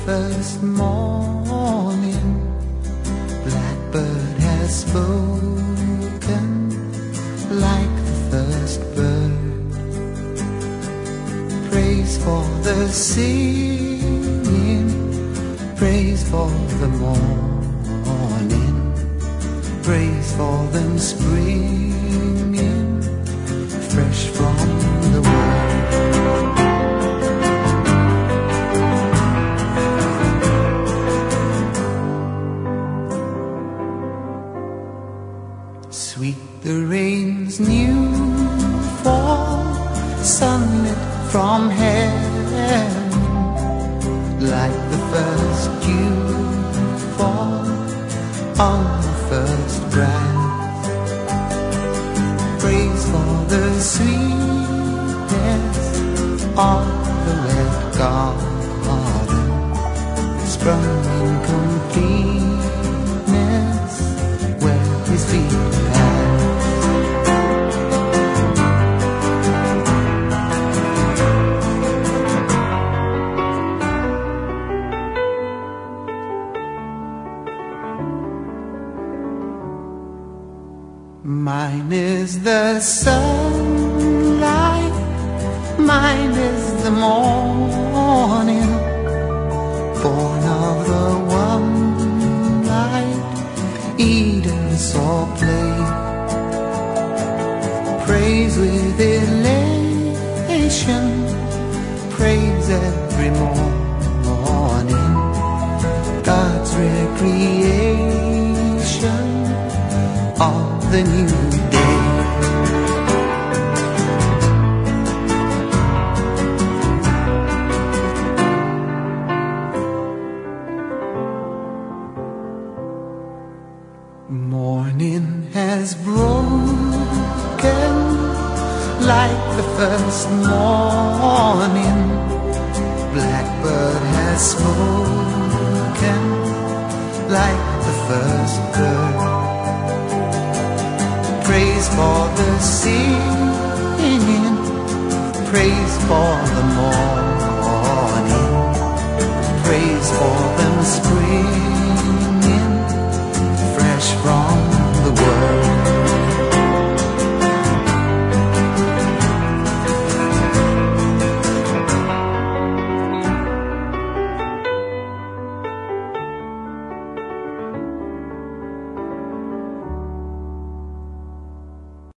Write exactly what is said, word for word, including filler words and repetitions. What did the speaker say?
first morning, blackbird has spoken like the first bird. Praise for the singing, praise for the morning, praise for them springing fresh from the world. Sweet the rain's new fall, sunlit from heaven, like the first dew fall on the first grass. Praise for the sweetness of the wet garden, sprung in completeness where his feet passed. Mine is the sunlight, mine is the morning, born of the one light Eden saw play. Praise with elation, praise every morning, God's recreation of the new